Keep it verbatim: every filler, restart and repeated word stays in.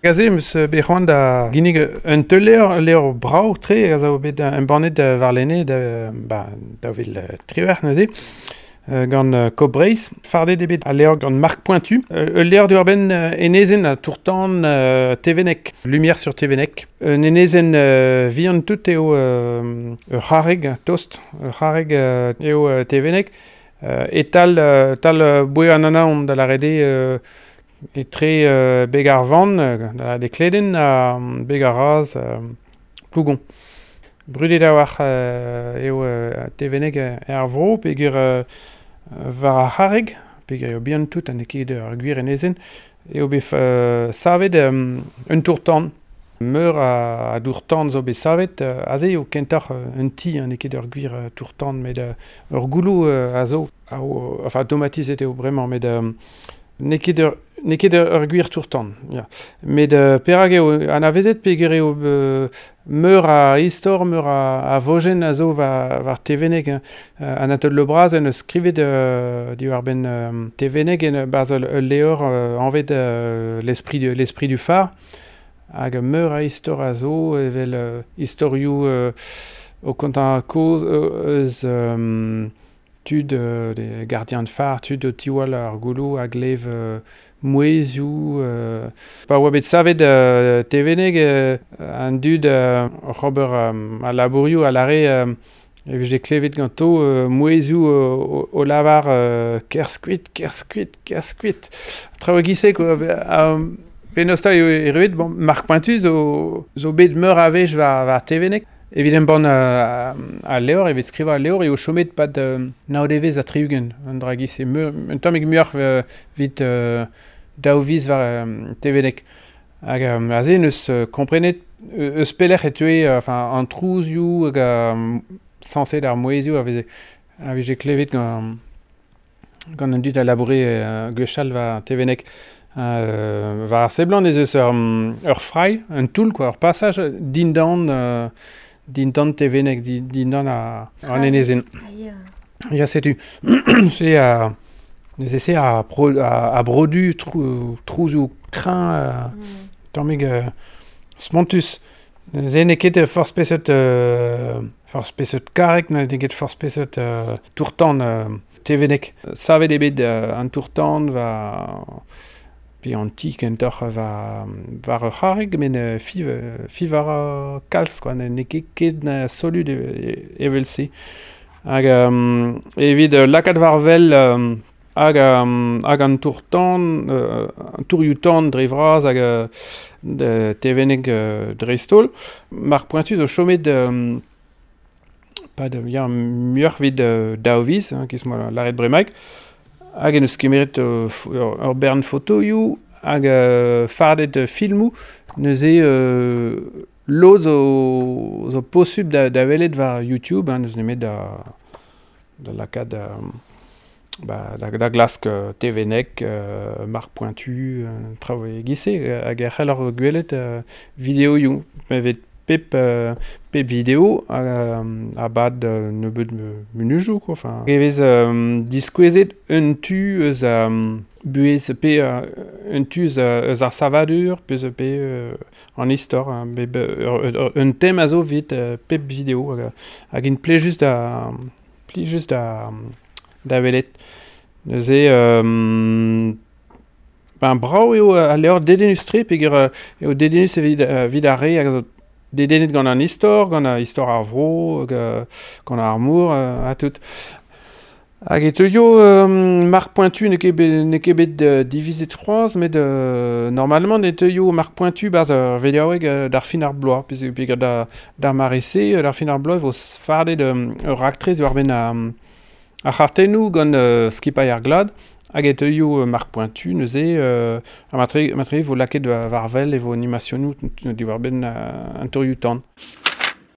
Gaze eus bec'hoant da ginnig un teuler leo brao tre a zo bet un bannet war lenne da ba da vel triwer neuze gant Cobreis fardet ebet a leo gant Marc Pointu e leo du ben enezen a tourtan Tevenec lumière sur Tevenec un enezen vi an tout eo c'harreg toast c'harreg eo Tevenec et tal tal boue an anaon da la rede e tre euh, beg ar van, euh, de kleden a euh, beg ar raz euh, plougon. Brudet a war euh, eo euh, Tevenec ar vro, pegur euh, var ar c'harreg, pegur eo bihan tout an eket ur gwir enezen, eo bet euh, savet euh, un tourtan. Meur a, a dourtan zo bet savet, euh, a ze eo kentoc'h euh, un ti an eket ur gwir euh, tourtan, met euh, ur goulou euh, a zo, a o, enfin automatizet eo bremañ, met euh, n'eket ur N'eket ur gwir tourtan, ya. Met uh, perag eo an avezet peger eo uh, meur a istor, meur a, a vojen a zo va, var Tevenec. Hein. Uh, an atol le braz en eus skrivet uh, di war ben uh, Tevenec en baz ul leor uh, anvet uh, l'esprit du, l'esprit du phare. Hag meur a istor a zo, evel uh, istorioù uh, o kontant koz eus um, tud uh, de gardiens de phare, tud o tiwal ar goulou hag lev uh, mouezioù, euh, pa oa bet savet uh, Tevenec uh, an dud uh, c'hober um, a labourioù a lare uh, evit klevet ganto uh, mouezioù o, o lavar uh, kerskuit, kerskuit, kerskuit. Traoù gisek o um, penosta eo eruet, bon, Marc Pointu zo, zo bet meur a vez war, war Tevenec. Evidem bon uh, a leor, evet skriva a leor, eo chomet pad uh, naodevez a triugen, an dra gise. Un tammig muioc'h uh, vit uh, daouviz var um, Tevenec. Hag um, a ze neus uh, komprenet eus pelec'h e tue uh, enfin, an trouzioù hag um, sanset ar mouezioù a veze, a veze klevet gant, gant an dud a laboure uh, gwechal va Tevenec. Uh, va ar seblant ez eus ur, um, ur frai, un toul, quoi, ur passage dindan uh, dindan Tevenec, dindan a, an enezen. Ya setu. Se a... Neus ese a, pro, a, a brodu trou, trouzioù kreñv uh, mm. tammig uh, spontus. Ze neket force peseut uh, force peseut karek, neket force peseut uh, tourtan uh, Tevenec. Savet ebet uh, an tourtan va... Pe an ti kentoc'h va var ur c'harreg, men uh, fi, uh, fi var uh, kalz, quoi, neket ket na solud evel se. Hag um, evit uh, lakad var vel... Um, hag, um, hag an tourtan, uh, an tourioù-tan dre vraz hag uh, de Tevenec uh, dreistol. Marc Pointu zo chomet um, pa de ya muioc'h vid uh, daouviz, hein, kiz mo laret bremaik, hag en eus kemeret uh, ur, ur bern fotoioù, hag uh, fardet uh, filmoù, neuze uh, lo zo, zo posub da, da welet var YouTube, hein, neus nemet da, da lakad... Uh, Bah, da, da glask uh, Tevenec, uh, Marc Pointu, uh, traoù e gise, uh, hag er c'hellor gwelet uh, videoioù. Evet pep, uh, pep video uh, a bad uh, nebeud munujou, quoi. Enfin, evez um, diskwezet un tu eus um, buez pe uh, un tu eus, uh, eus ar savadur, peus pe uh, an istor, uh, be, be, uh, un tem a zo vit uh, pep video, hag, hag in ple just da... Ple just da... Um, da welet. Neuze um, ben brao eo a leor dedenus tre, peger eo dedenus evit uh, vid ar re, hag dedenet gant an istor, gant an istor ar vro, gant ar mour, uh, a tout. Hag e teuio um, Marc Pointu ne ket bet, ne ket bet uh, divizet c'hoaz, met uh, normalement ne teuio Marc Pointu baz ur vediaoueg uh, d'ar fin ar bloaz, peger da, da marese, d'ar fin ar bloaz vos fardet um, ur aktrez war ben a... Um, a c'hartennoù gant uh, skipay ar glad, hag e teuio uh, Marc Pointu neuze, uh, a matre vo laket war vel e vo animationnoù di war ben uh, an tourioù-tan.